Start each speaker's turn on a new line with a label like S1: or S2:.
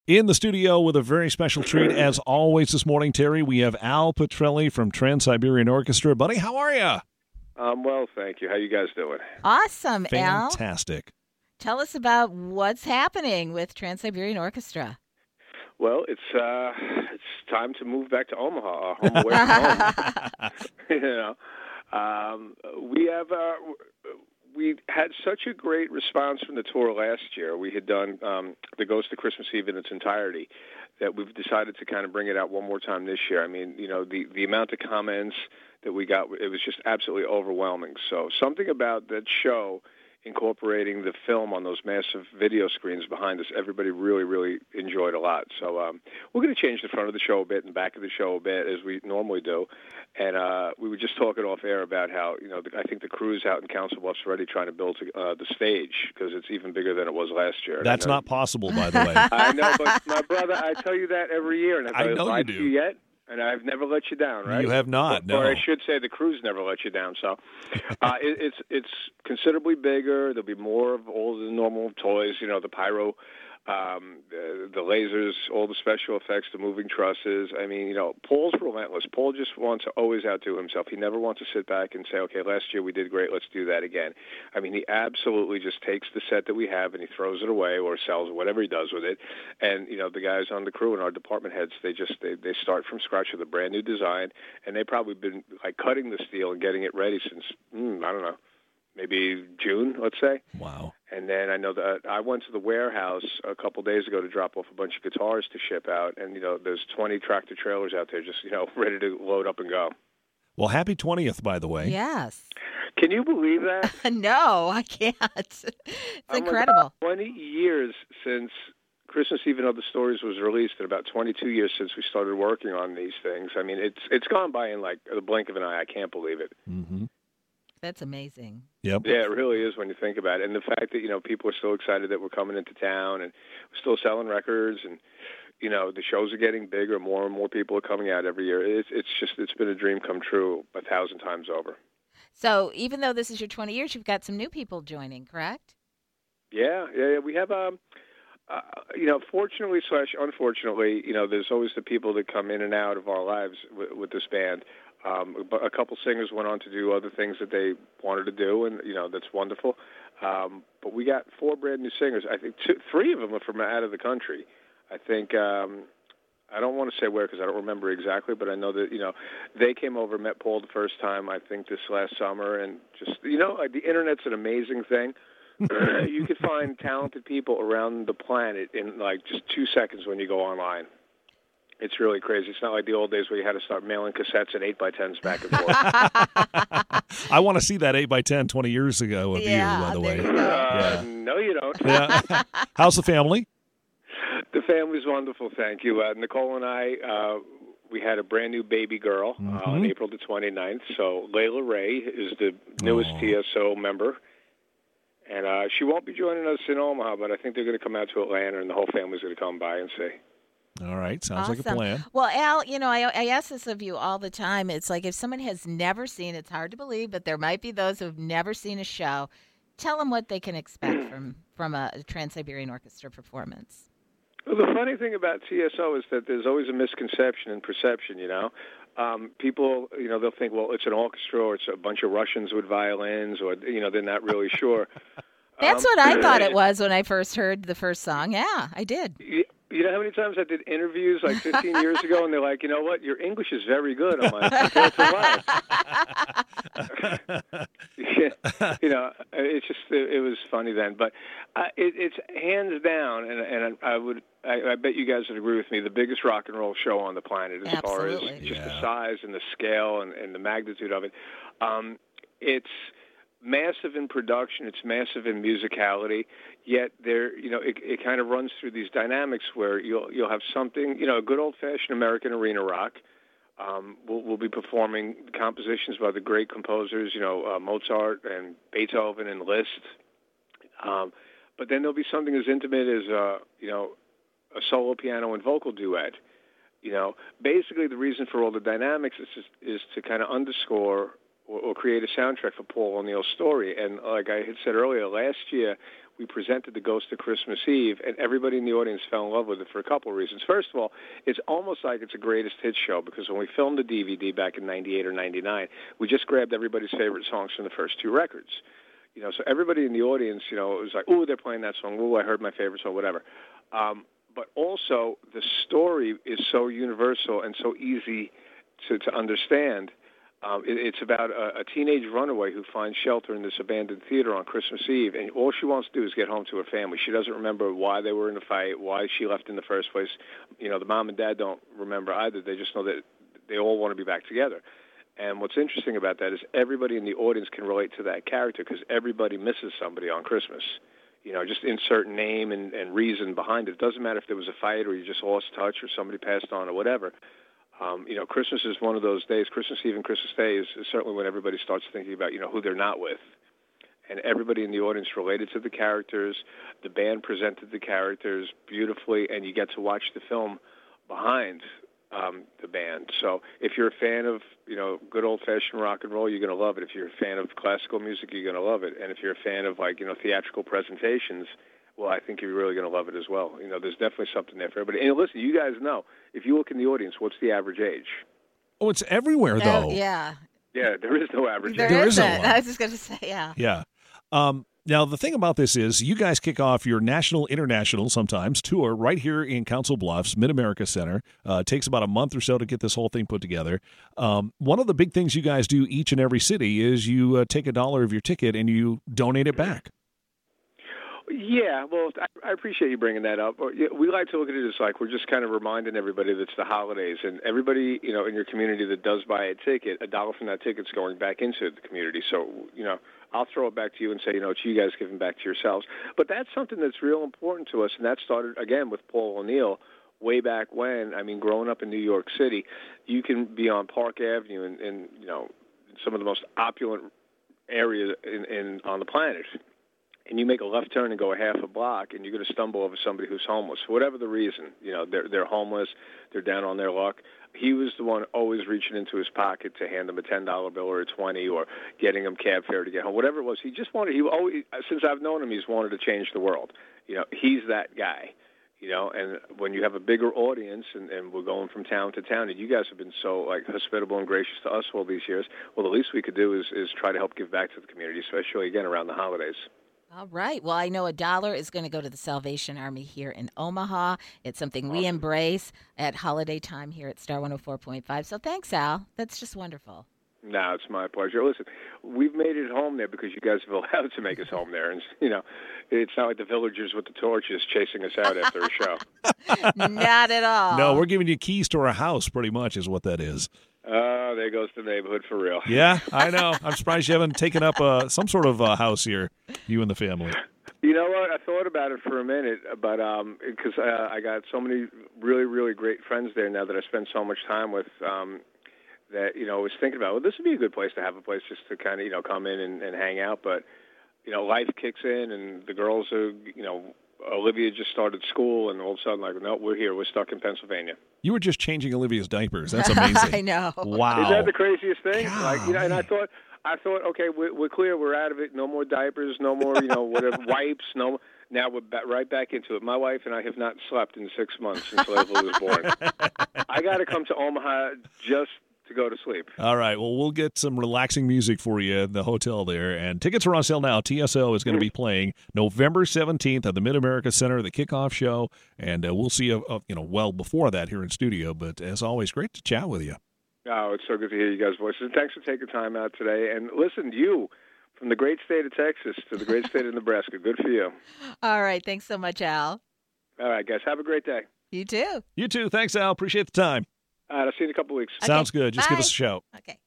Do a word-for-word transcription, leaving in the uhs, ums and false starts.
S1: In the studio with a very special treat, as always this morning, Terry, we have Al Pitrelli from Trans-Siberian Orchestra. Buddy, how are you?
S2: Um, well, thank you. How you guys doing?
S3: Awesome, Al.
S1: Fantastic.
S3: Tell us about what's happening with Trans-Siberian Orchestra.
S2: Well, it's uh, it's time to move back to Omaha, our home away from home. you know, um, we have uh, we had such a great response from the tour last year. We had done um, the Ghost of Christmas Eve in its entirety, that we've decided to kind of bring it out one more time this year. I mean, you know, the the amount of comments that we got, it was just absolutely overwhelming. So something about that show, incorporating the film on those massive video screens behind us, everybody really, really enjoyed a lot. So um, we're going to change the front of the show a bit and back of the show a bit, as we normally do. And uh, we were just talking off air about how, you know, the, I think the crew's out in Council Bluffs already trying to build uh, the stage, because it's even bigger than it was last year.
S1: That's not possible, by the way.
S2: I know, but my brother, I tell you that every year. And have
S1: I
S2: I
S1: know you
S2: lied
S1: do.
S2: to you yet? And I've never let you down, right?
S1: You have not,
S2: or,
S1: no.
S2: Or I should say the crew's never let you down. So uh, it, it's it's considerably bigger. There'll be more of all the normal toys, you know, the pyro, um, the, the lasers, all the special effects, the moving trusses. I mean, you know, Paul's relentless. Paul just wants to always outdo himself. He never wants to sit back and say, okay, last year we did great, let's do that again. I mean, he absolutely just takes the set that we have and he throws it away or sells it, whatever he does with it. And, you know, the guys on the crew and our department heads, they just, they, they start from scratch with a brand new design, and they've probably been, like, cutting the steel and getting it ready since, mm, I don't know, maybe June, let's say.
S1: Wow.
S2: And then I know that I went to the warehouse a couple days ago to drop off a bunch of guitars to ship out, and, you know, there's twenty tractor trailers out there just, you know, ready to load up and go.
S1: Well, happy twentieth, by the way.
S3: Yes.
S2: Can you believe that?
S3: No, I can't. It's
S2: Oh my
S3: incredible.
S2: God, twenty years since Christmas Eve and Other Stories was released, and about twenty-two years since we started working on these things. I mean, it's it's gone by in like the blink of an eye. I can't believe it.
S1: Mm-hmm.
S3: That's amazing.
S1: Yep.
S2: Yeah, it really is when you think about it. And the fact that, you know, people are still excited that we're coming into town and we're still selling records, and, you know, the shows are getting bigger. More and more people are coming out every year. It's it's just it's been a dream come true a thousand times over.
S3: So even though this is your twenty years, you've got some new people joining, correct?
S2: Yeah, yeah, yeah. We have um. Uh, you know, fortunately slash unfortunately, you know, there's always the people that come in and out of our lives with, with this band. Um, but a couple singers went on to do other things that they wanted to do, and, you know, that's wonderful. Um, but we got four brand new singers. I think two, three of them are from out of the country. I think, um, I don't want to say where because I don't remember exactly, but I know that, you know, they came over, met Paul the first time, I think this last summer, and just, you know, like the Internet's an amazing thing. You could find talented people around the planet in like just two seconds when you go online. It's really crazy. It's not like the old days where you had to start mailing cassettes and eight by tens back and forth.
S1: I want to see that eight by ten twenty years ago of
S3: Yeah,
S1: you, by the
S3: there
S1: way.
S3: you go.
S2: Uh,
S1: Yeah.
S2: No, you don't.
S1: Yeah. How's the family?
S2: The family's wonderful, thank you. Uh, Nicole and I, uh, we had a brand new baby girl uh,
S1: Mhm.
S2: on April the twenty-ninth. So Layla Ray is the newest
S1: Aw.
S2: T S O member. And uh, she won't be joining us in Omaha, but I think they're going to come out to Atlanta, and the whole family's going to come by and see.
S1: All right. Sounds like a
S3: Awesome.
S1: plan.
S3: Well, Al, you know, I, I ask this of you all the time. It's like if someone has never seen, it's hard to believe, but there might be those who have never seen a show. Tell them what they can expect from, from a Trans-Siberian Orchestra performance.
S2: Well, the funny thing about T S O is that there's always a misconception and perception, you know. Um, people, you know, they'll think, well, it's an orchestra or it's a bunch of Russians with violins, or, you know, they're not really sure.
S3: That's
S2: Um,
S3: what I thought it was when I first heard the first song. Yeah, I did.
S2: You you know how many times I did interviews like fifteen years ago, and they're like, you know what, your English is very good. I'm like, compared to what? Yeah, you know, it's just, it, it was funny then. But uh, it, it's hands down, and, and I would, I, I bet you guys would agree with me, the biggest rock and roll show on the planet as far as
S3: Absolutely.
S2: just
S1: Yeah.
S2: the size and the scale and, and the magnitude of it. Um, it's massive in production, it's massive in musicality, yet there, you know, it, it kind of runs through these dynamics where you'll you'll have something, you know, a good old-fashioned American arena rock. Um, we'll, we'll be performing compositions by the great composers, you know, uh, Mozart and Beethoven and Liszt. Um, but then there'll be something as intimate as, uh, you know, a solo piano and vocal duet. You know, basically the reason for all the dynamics is just, is to kind of underscore or, or create a soundtrack for Paul O'Neill's story. And like I had said earlier, last year we presented The Ghost of Christmas Eve, and everybody in the audience fell in love with it for a couple of reasons. First of all, it's almost like it's a greatest hits show, because when we filmed the D V D back in ninety-eight or ninety-nine, we just grabbed everybody's favorite songs from the first two records. You know, so everybody in the audience, you know, it was like, oh, they're playing that song. Oh, I heard my favorite song, whatever. Um, but also, the story is so universal and so easy to, to understand. Um, it, it's about a, a teenage runaway who finds shelter in this abandoned theater on Christmas Eve, and all she wants to do is get home to her family. She doesn't remember why they were in the fight, why she left in the first place. You know, the mom and dad don't remember either. They just know that they all want to be back together. And what's interesting about that is everybody in the audience can relate to that character, because everybody misses somebody on Christmas. You know, just insert name and, and reason behind it. It doesn't matter if there was a fight or you just lost touch or somebody passed on or whatever. Um, you know, Christmas is one of those days. Christmas Eve and Christmas Day is, is certainly when everybody starts thinking about, you know, who they're not with. And everybody in the audience related to the characters. The band presented the characters beautifully, and you get to watch the film behind um, the band. So if you're a fan of, you know, good old-fashioned rock and roll, you're going to love it. If you're a fan of classical music, you're going to love it. And if you're a fan of, like, you know, theatrical presentations, well, I think you're really going to love it as well. You know, there's definitely something there for everybody. And listen, you guys know, if you look in the audience, what's the average age?
S1: Oh, it's everywhere, though.
S3: Oh, yeah.
S2: Yeah, there is no average
S3: There
S2: age.
S1: There
S3: isn't.
S1: isn't one.
S3: I was just going to say, yeah.
S1: Yeah. Um, now, the thing about this is you guys kick off your national, international, sometimes, tour right here in Council Bluffs, Mid-America Center. Uh, it takes about a month or so to get this whole thing put together. Um, one of the big things you guys do each and every city is you uh, take a dollar of your ticket and you donate it back.
S2: Yeah, well, I, I appreciate you bringing that up. We like to look at it as like we're just kind of reminding everybody that it's the holidays, and everybody, you know, in your community that does buy a ticket, a dollar from that ticket's going back into the community. So, you know, I'll throw it back to you and say, you know, it's you guys giving back to yourselves. But that's something that's real important to us, and that started, again, with Paul O'Neill way back when. I mean, growing up in New York City, you can be on Park Avenue and, and you know, some of the most opulent areas in, in on the planet, and you make a left turn and go a half a block, and you're going to stumble over somebody who's homeless, for whatever the reason. You know, they're they're homeless, they're down on their luck. He was the one always reaching into his pocket to hand them a ten dollar bill or a twenty, or getting them cab fare to get home, whatever it was. He just wanted. He always, since I've known him, he's wanted to change the world. You know, he's that guy. You know, and when you have a bigger audience, and, and we're going from town to town, and you guys have been so like hospitable and gracious to us all these years, well, the least we could do is is try to help give back to the community, especially again around the holidays.
S3: All right. Well, I know a dollar is going to go to the Salvation Army here in Omaha. It's something we embrace at holiday time here at Star one oh four point five. So thanks, Al. That's just wonderful.
S2: No, it's my pleasure. Listen, we've made it home there because you guys have allowed to make us home there. And, you know, it's not like the villagers with the torches chasing us out after a show.
S3: Not at all.
S1: No, we're giving you keys to our house, pretty much, is what that is.
S2: Oh, there goes the neighborhood for real.
S1: Yeah, I know. I'm surprised you haven't taken up uh, some sort of uh, house here, you and the family.
S2: You know what? I thought about it for a minute, but um, because uh, I got so many really, really great friends there now that I spend so much time with. Um, that, you know, I was thinking about, well, this would be a good place to have a place just to kind of, you know, come in and, and hang out. But, you know, life kicks in, and the girls are, you know, Olivia just started school, and all of a sudden, like, no, we're here. We're stuck in Pennsylvania.
S1: You were just changing Olivia's diapers. That's amazing.
S3: I know.
S1: Wow.
S2: Isn't that the craziest thing?
S1: God.
S2: Like, you know, and I thought, I thought, okay, we're, we're clear. We're out of it. No more diapers. No more, you know, whatever, wipes. No. Now we're ba- right back into it. My wife and I have not slept in six months since Leslie was born. I got to come to Omaha just to go to sleep.
S1: All right. Well, we'll get some relaxing music for you in the hotel there. And tickets are on sale now. T S O is going to be playing November seventeenth at the Mid-America Center, the kickoff show. And uh, we'll see you, uh, you know, well before that here in studio. But as always, great to chat with you.
S2: Oh, it's so good to hear you guys' voices. And thanks for taking time out today. And listen, you, from the great state of Texas to the great state of Nebraska, good for you.
S3: All right. Thanks so much, Al.
S2: All right, guys. Have a great day.
S3: You too.
S1: You too. Thanks, Al. Appreciate the time.
S2: All right, I'll see you in a couple weeks.
S1: Sounds good. Just
S3: Bye.
S1: give us a shout.
S3: Okay.